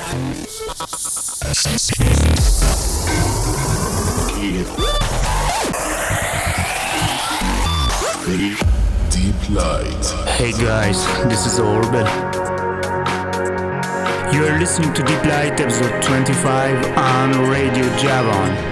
Deep Light. Hey guys, this is Orben. You are listening to Deep Light episode 25 on Radio Javon.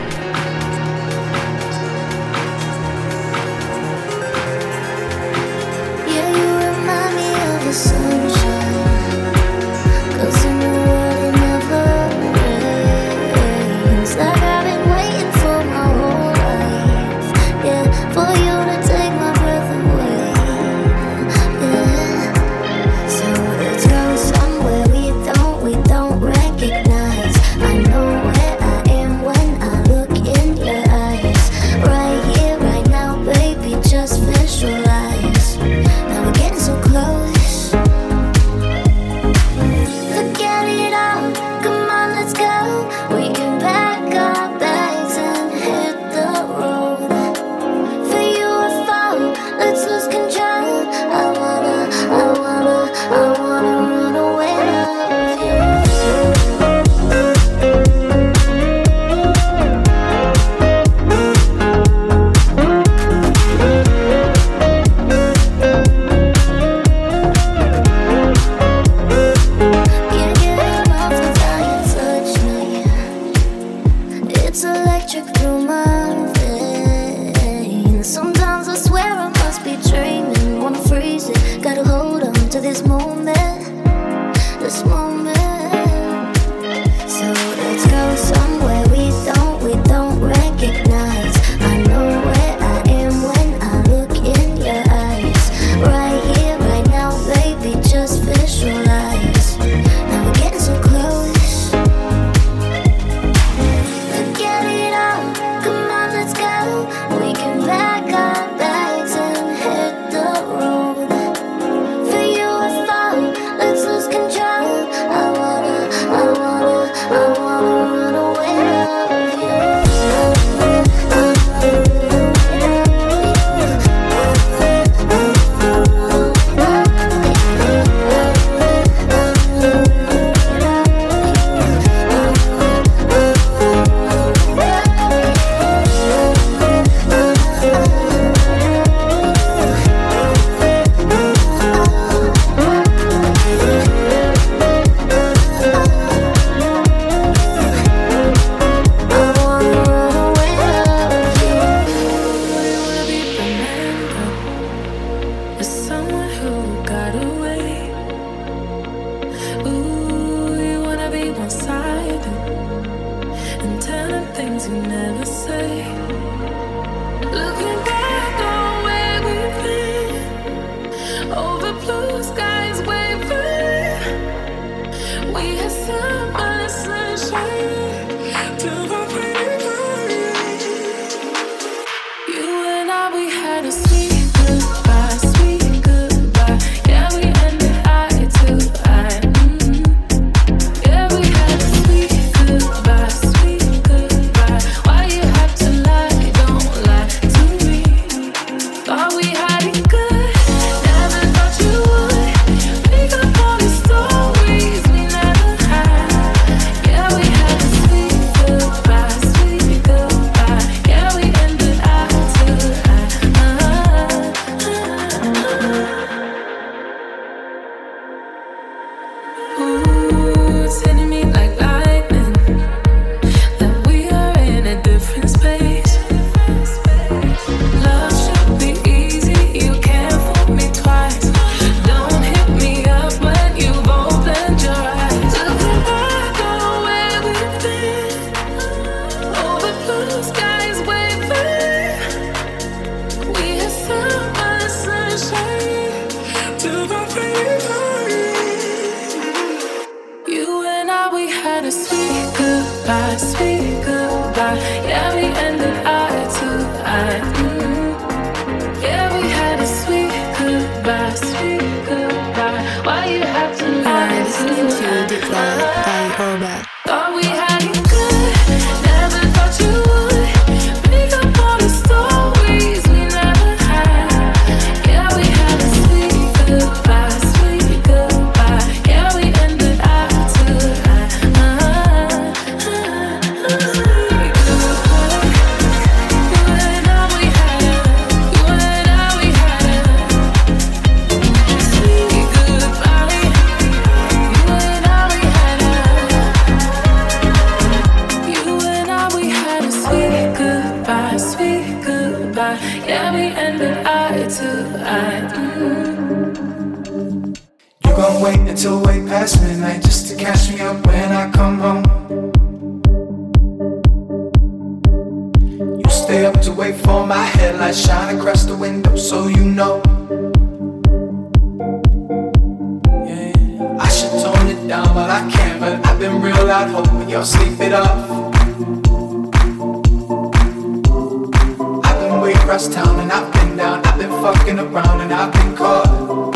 gon' wait until way past midnight just to catch me up when I come home. You stay up to wait for my headlights shine across the window so you know. Yeah, I should tone it down but I can't, but I've been real loud hoping y'all sleep it off. I've been way across town and I've been down, I've been fucking around and I've been caught.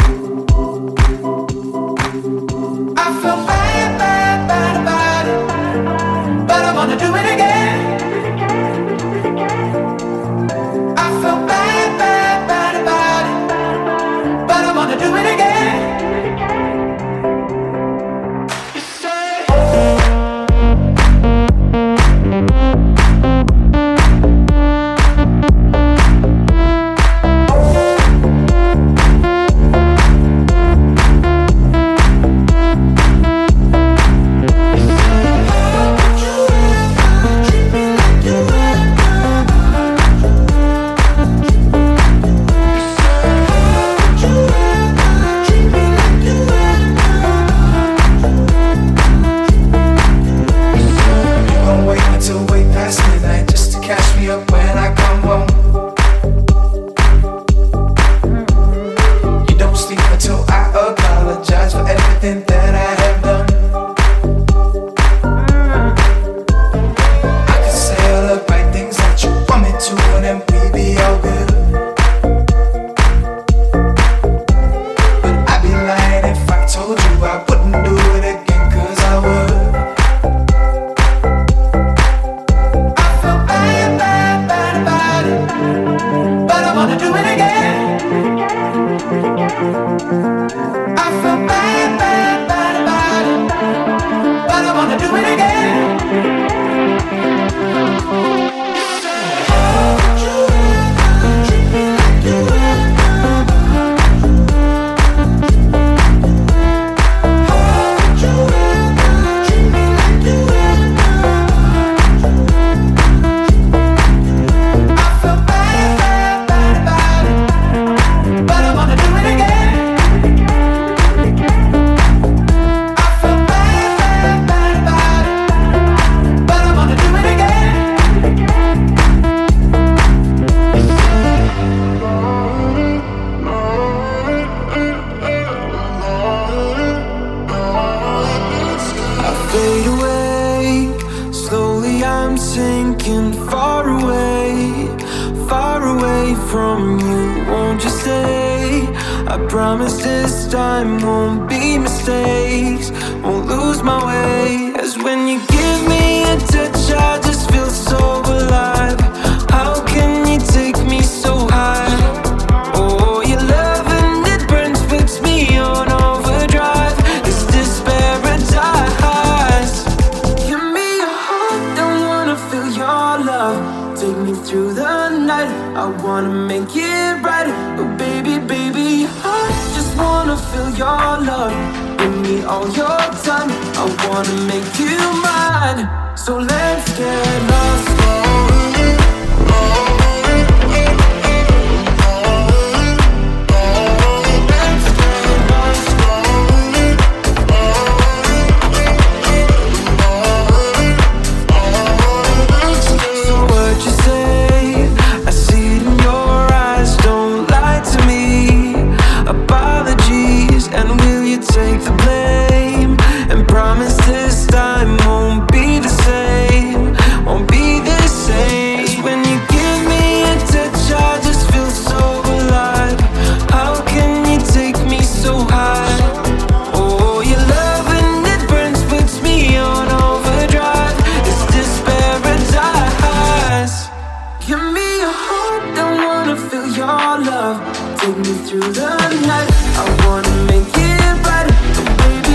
I feel bad, bad, bad about it, but I wanna do it again. I feel bad, bad, bad about it, but I wanna do it again. You say Take me through the night. I wanna make it better, baby.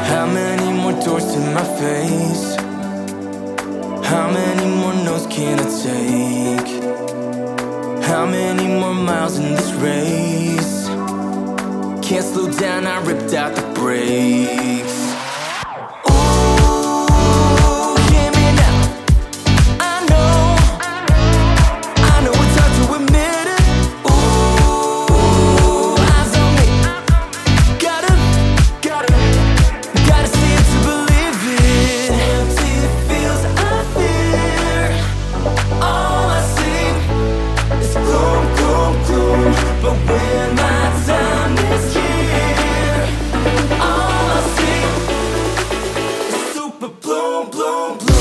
How many more doors to my face? How many more no's can I take? How many more miles in this race? Can't slow down, I ripped out the brakes. But when my time is here, all I see is super bloom, bloom, bloom.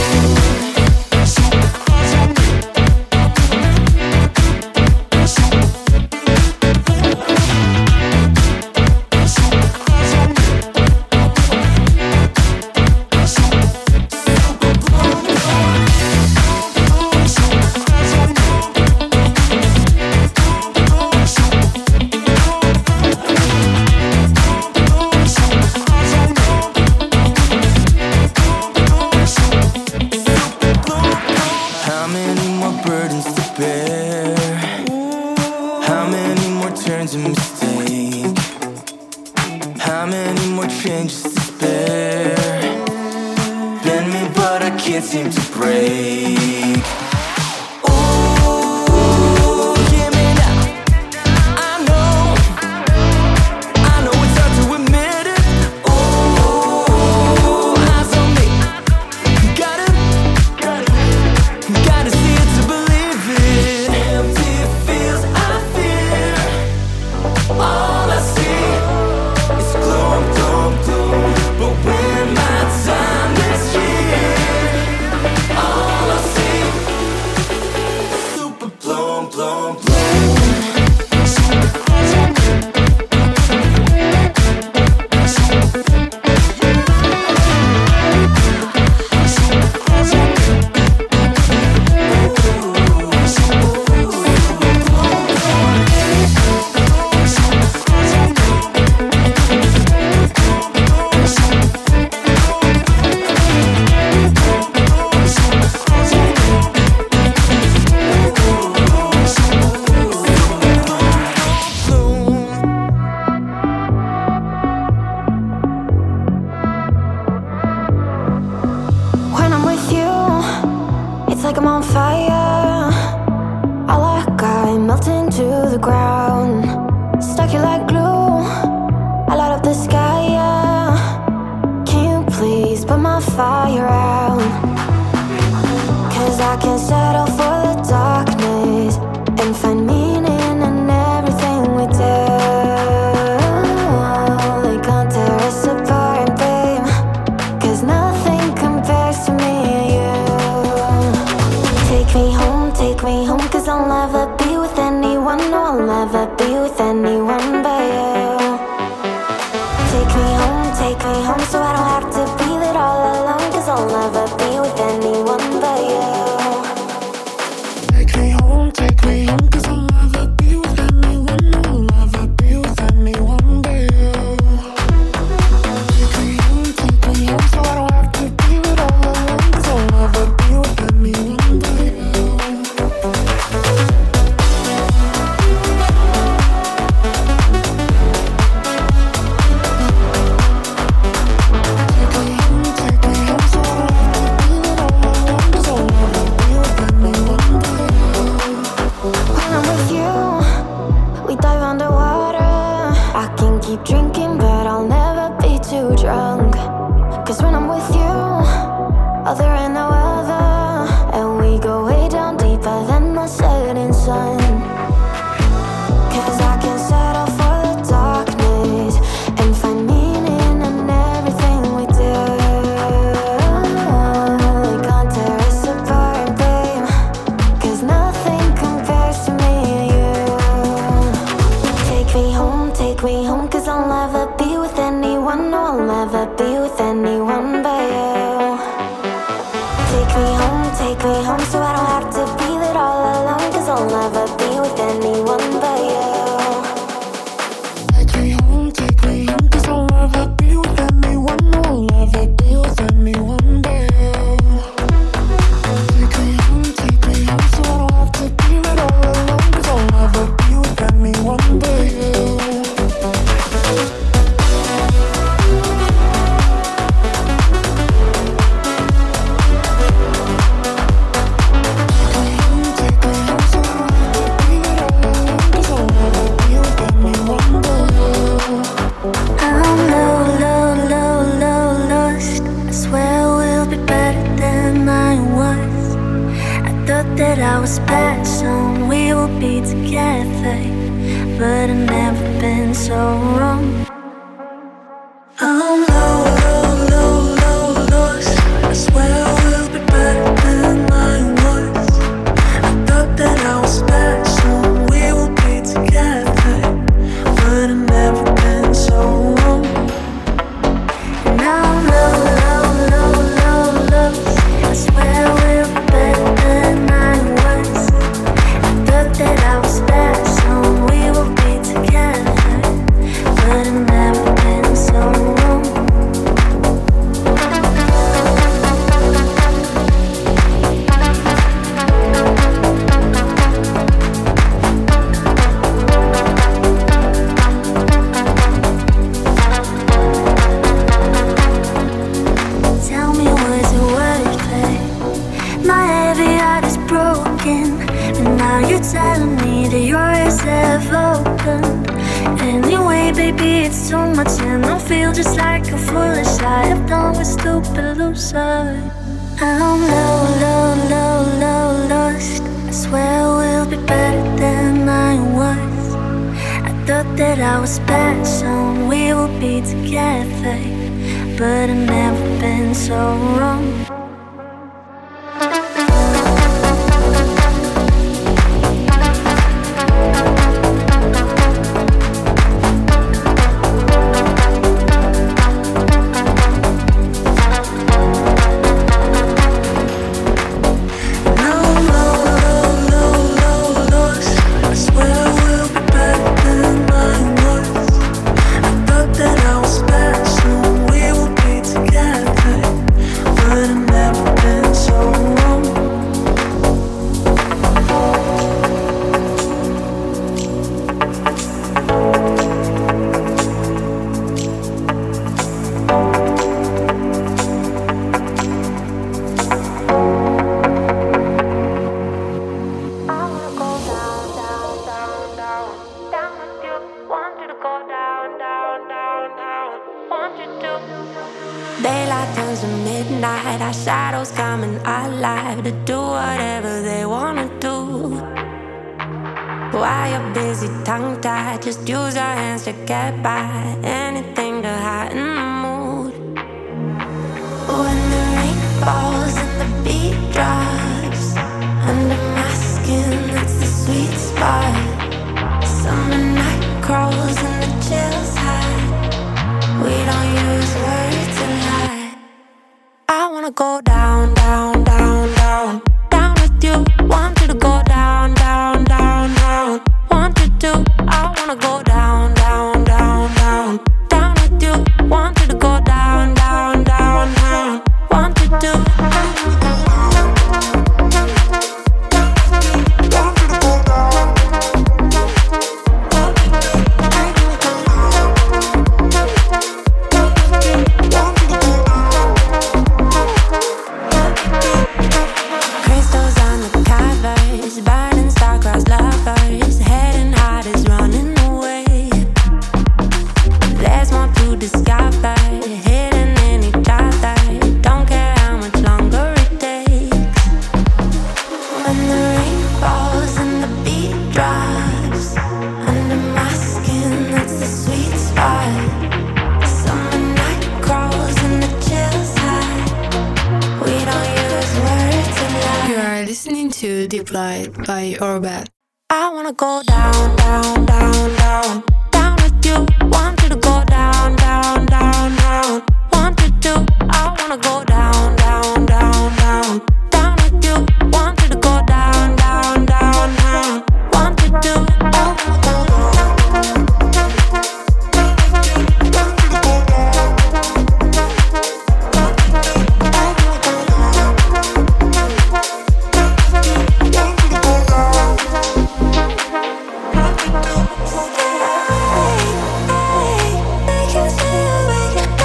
Seem to break. Ooh, hear me now. I know it's hard to admit it. Ooh, eyes on me. Gotta see it to believe it. Empty feels I fear. All I see is gloom, gloom, gloom. But when my time is here, all I see is super bloom, bloom, bloom. Take me home so I don't have to feel it all alone, 'cause I'll never be with anyone but you. Take me home, 'cause I'll never be with anyone, no. that I was special, we will be together, but I've never been so wrong. I'm low, low, low, low, lost. I swear we'll be better than I was. I thought that I was special, we will be together, but I've never been so wrong. And I'm low, low, low, low, lost. I swear we'll be better than I was. I thought that I was special, we will be together, but I've never been so wrong. Tell me, was it worth it? My heavy heart is broken, and now you're telling me that yours have opened. Anyway, baby, it's too much, and I feel just like a foolish I have done with stupid loser. I'm low, low, low, low, lost. I swear we'll be better than I was. I thought that I was special, we will be together, but I've never been so wrong. Daylight turns to midnight, our shadows coming alive to do whatever they wanna do. While you're busy tongue-tied, just use your hands to get by. Anything to heighten the mood. When the rain falls and the beat drops, under my skin, that's the sweet spot. Summer night crawls and the chills high. We don't use words a lot. I wanna go down, down, down, down, down with you. Want you to go down, down, down, down. Want you to. I wanna go down, down, down, down, down with you. Want you to go down, down, down, down. Want you to. Deep Light by Orbit. I wanna go down, down, down, down, down with you. Want you to go down, down, down, down. Want you to. I wanna go down, down, down, down, down with you. Want you to go down, down, down, down. Want you to. Hey, hey, hey,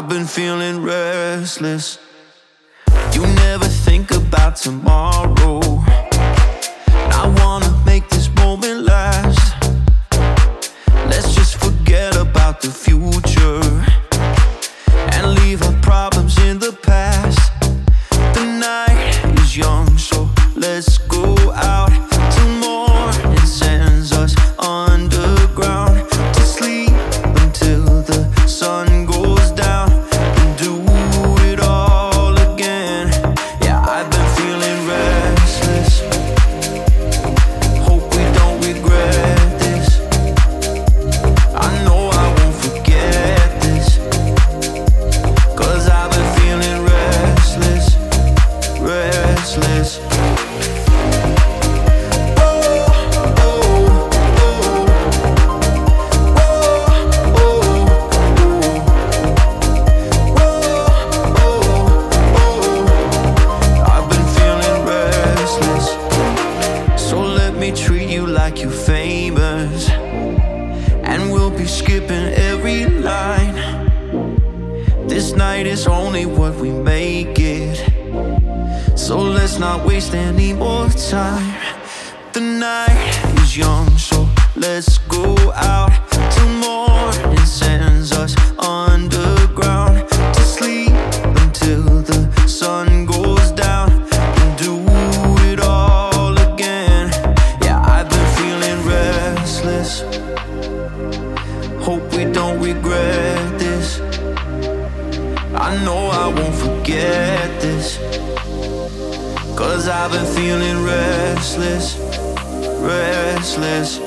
been feeling restless. You never think about tomorrow. I wanna make this moment last. Let's just forget about the future and leave our problems in the past. The night is young, so let's go out till morning sends us underground to sleep until the sun goes down and do it all again. Yeah, I've been feeling restless. Hope we don't regret this. I know I won't forget this, 'cause I've been feeling restless, restless. Treat you like you're famous, and we'll be skipping every line. This night is only what we make it, so let's not waste any more time. The night is young, so let's go out till morning sends us underground to sleep until the sun goes down and do it all again. Restless. Hope we don't regret this. I know I won't forget this, 'cause I've been feeling restless, restless.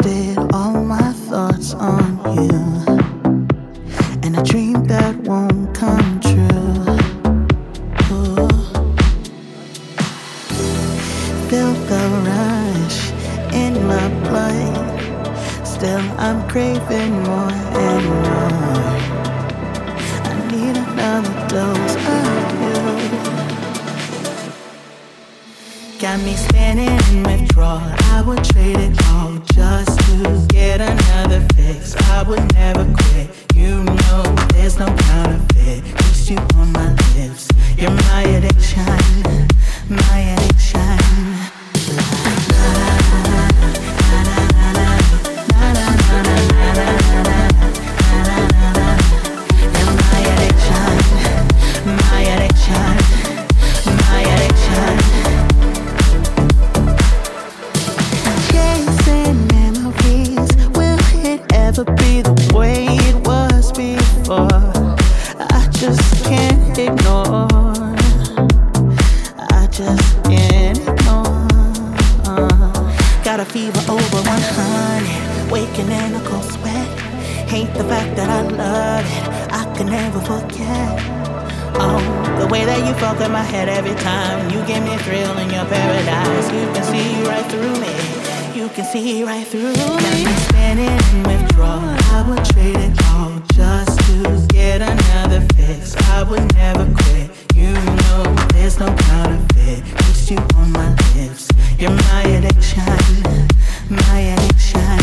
wasted all my thoughts on you, and a dream that won't come true. Ooh. Feel the rush in my blood. Still I'm craving more and more. I need another dose of you. Got me standing in withdrawal. I would trade it all just to get another fix. I would never quit. You know there's no counterfeit. Kiss you on my lips. You're my addiction, my addiction. Be the way it was before. I just can't ignore. I just can't ignore. Got a fever over 100, waking in a cold sweat. Hate the fact that I love it, I can never forget. Oh, the way that you fuck with my head every time. You give me a thrill in your paradise. You can see right through me. You can see right through me. Got me standing in withdrawal. I would trade it all just to get another fix. I would never quit. You know there's no counterfeit. Kiss you on my lips. You're my addiction, my addiction.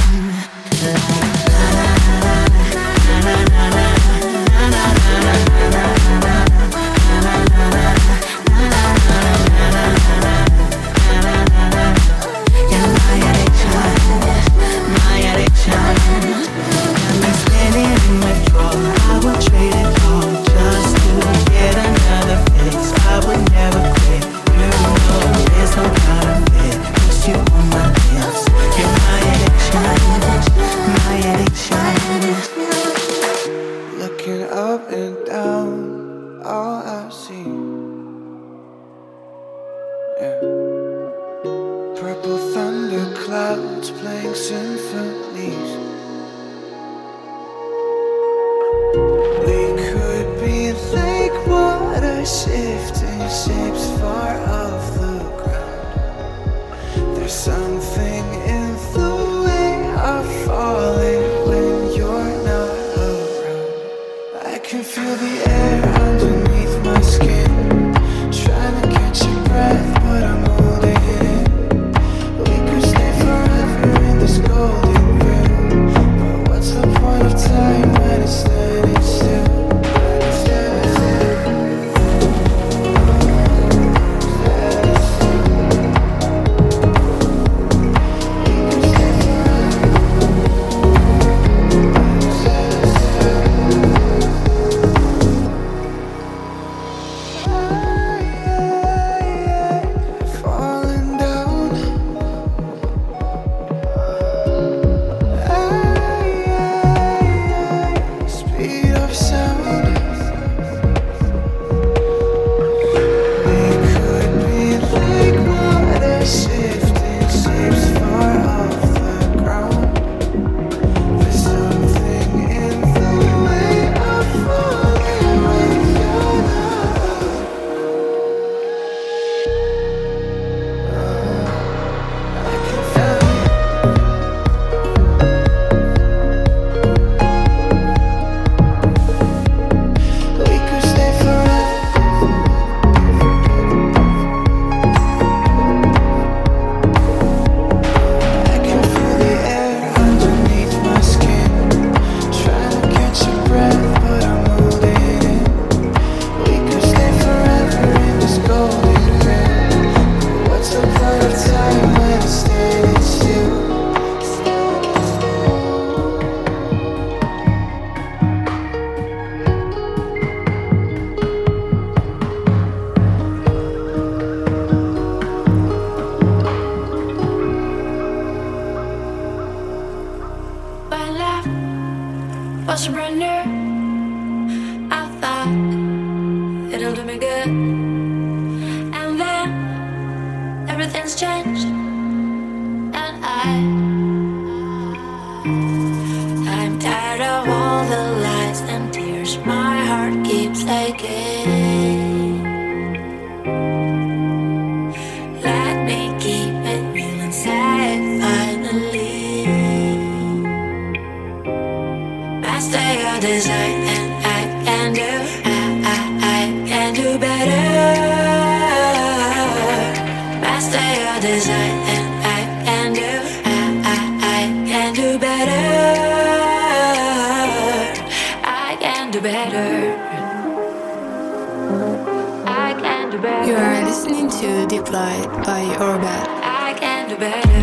Everything's changed, and I again. Let me keep it real inside finally. Master your design and I can do, I can do better. Master your design and I can do, I can do better. I can do better. I can do better. You are listening to Deep Light by Orbat. I can do better.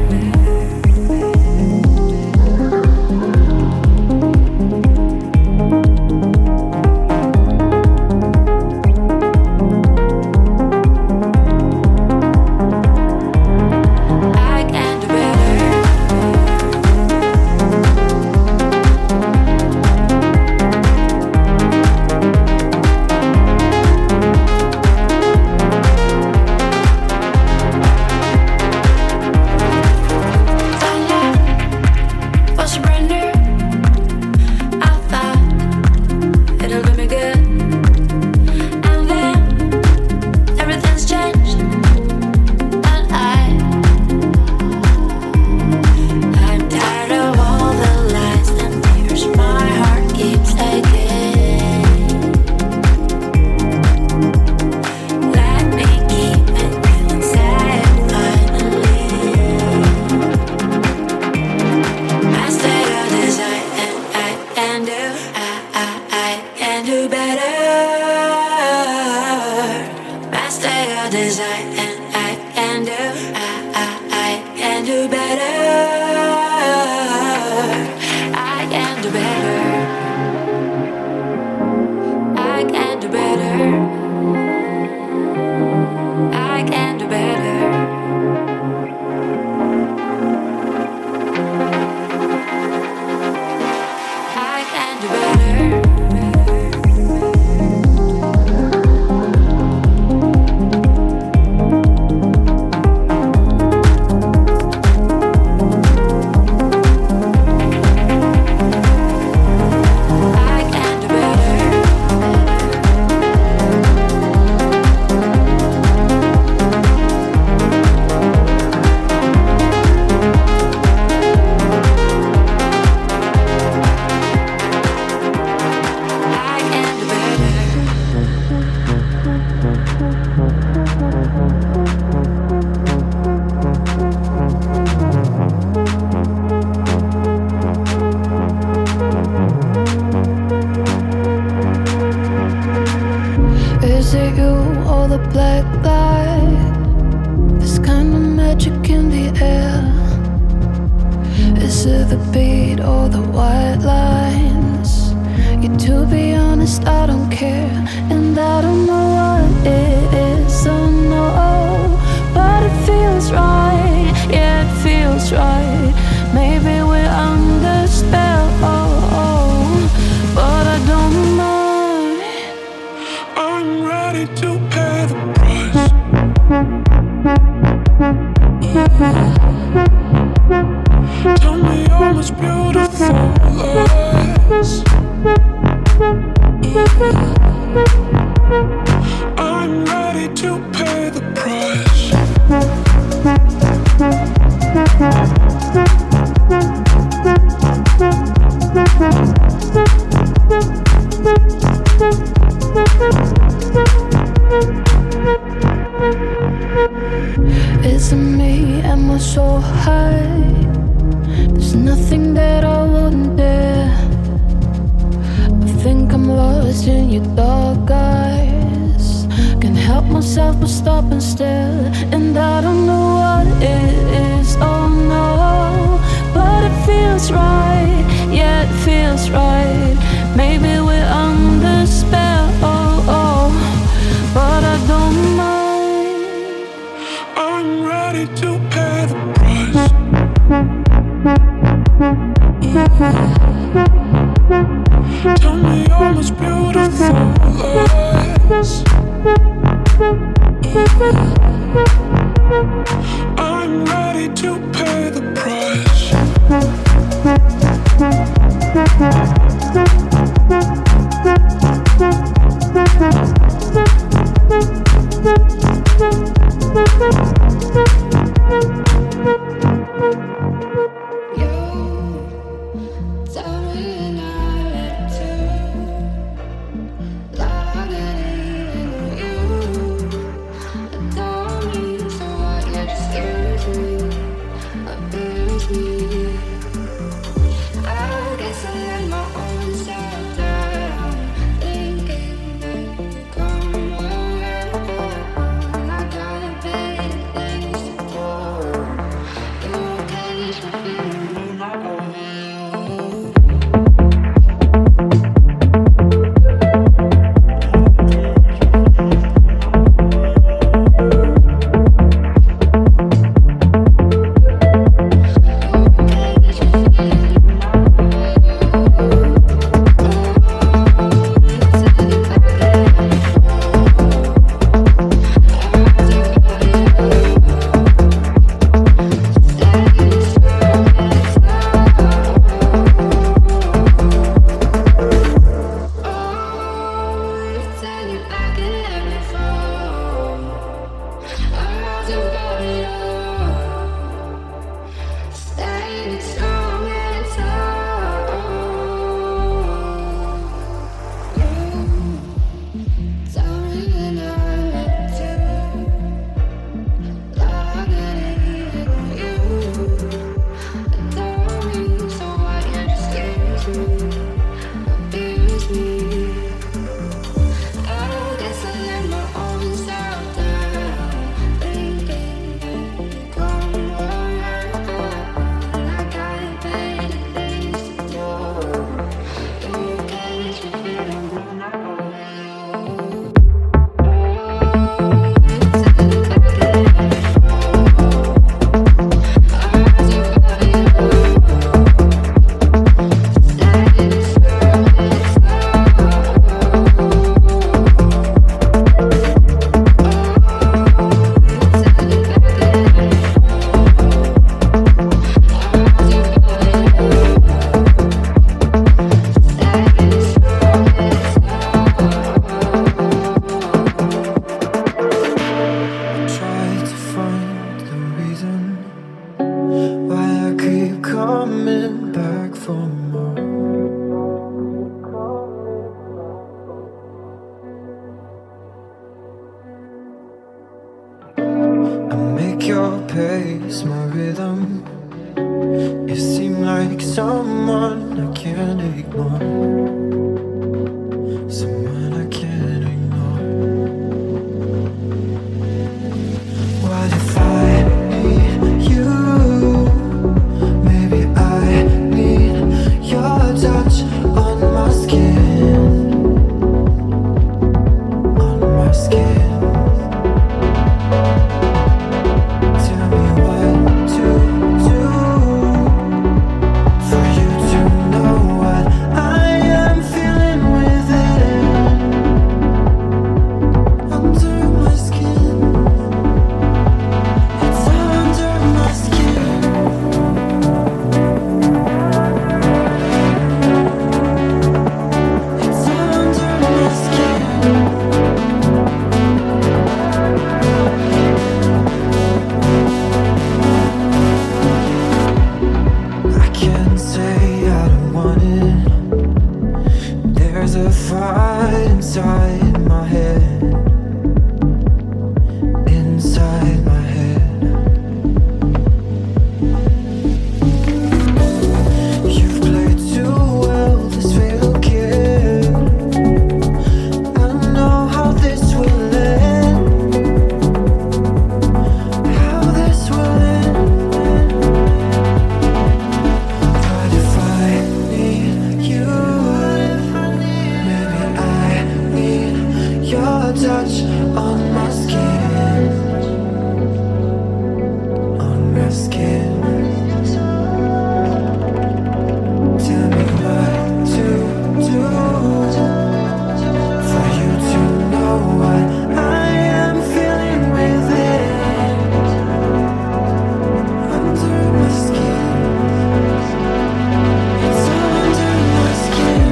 I'm ready to pay the price. coming back for more. I make your pace my rhythm. You seem like someone I can't ignore, someone I can't ignore. What if I need you? Maybe I need your touch on my skin, on my skin. Tell me what to do for you to know what I am feeling within, under my skin. It's under my skin. It's under my skin. I can't say I don't want it. There's a fight inside my head, inside my head. You've played too well this fatal game. I know how this will end, how this will end. What if I need you? Maybe I need your touch on my skin, on my skin. Tell me what to do for you to know what I am feeling within, under my skin. It's under my skin.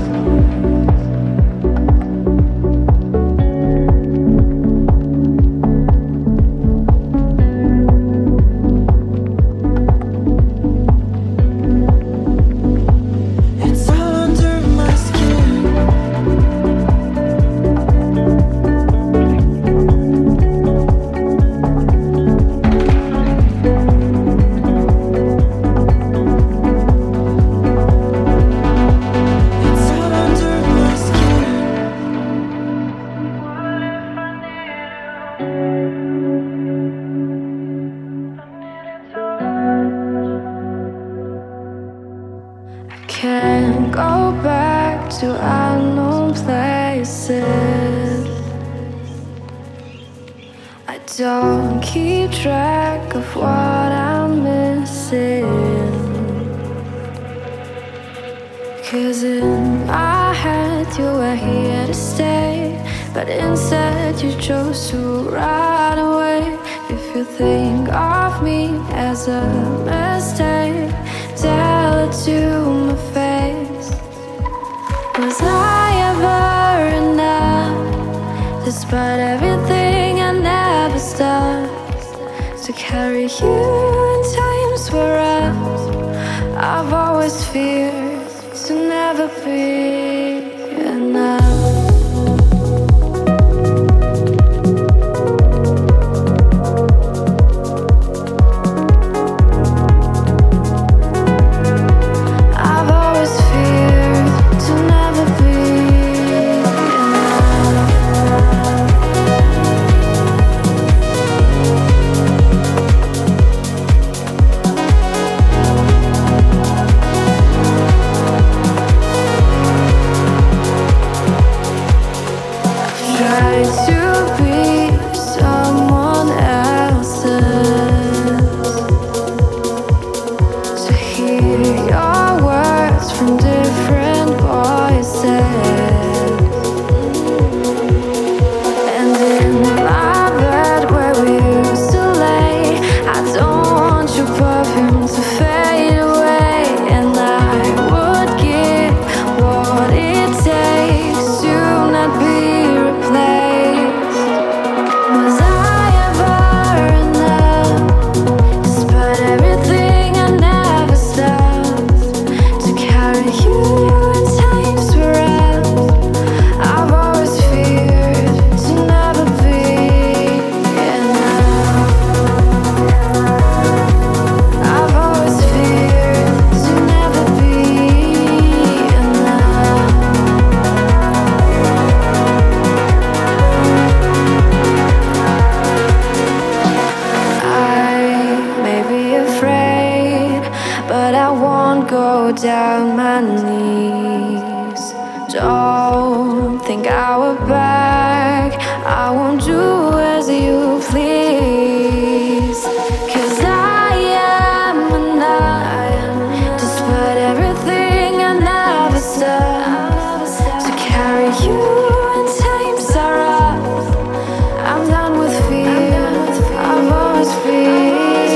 It's under my skin. It's under my skin. Can't go back to unknown places. I don't keep track of what I'm missing. 'Cause in my head you were here to stay, but instead you chose to run away. If you think of me as a mistake, tell it to my face. Was I ever enough? Despite everything I never stopped to carry you in times were rough. I've always feared to never be enough. I've always feared to never be enough. go down my knees. Don't think I will back. I won't do as you please. 'Cause I am enough, despite everything I never said. To carry you when times are rough, I'm done with fear. I've always been.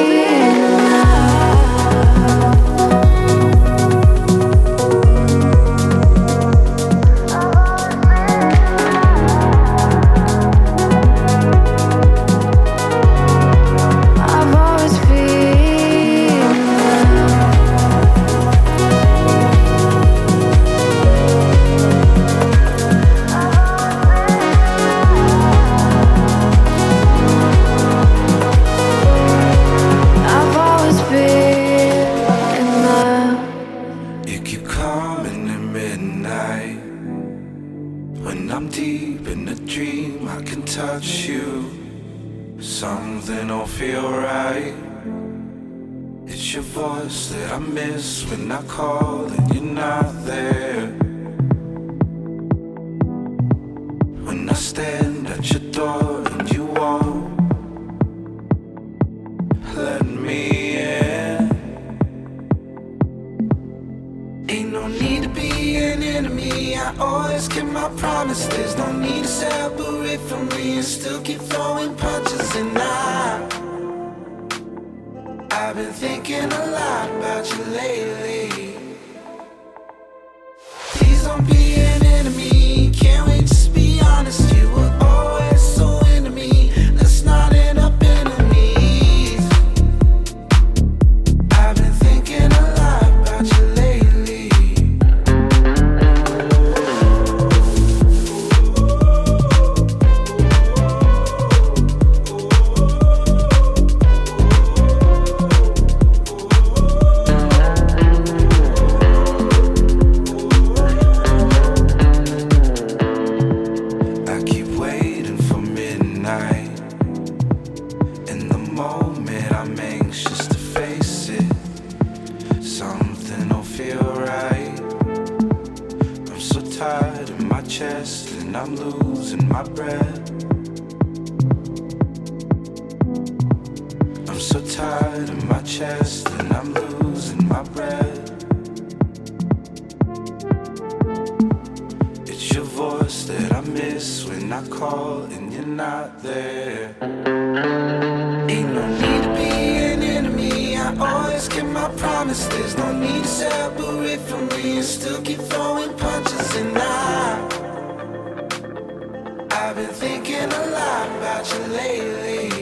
Something don't feel right. It's your voice that I miss when I call and you're not there. When I stand at your door and you won't let me in. Ain't no need to be an enemy. I always keep my promise. There's no need to separate from me and still keep throwing punches. And I've been thinking a lot about you lately. Please don't be an enemy. Can't we just be honest? You were always so into me. Let's not end up enemies. I've been thinking a lot about you lately. I'm losing my breath. I'm so tired in my chest and I'm losing my breath. It's your voice that I miss when I call and you're not there. Ain't no need to be an enemy. I always keep my promise. There's no need to separate from me and still keep throwing punches. And I've been thinking a lot about you lately.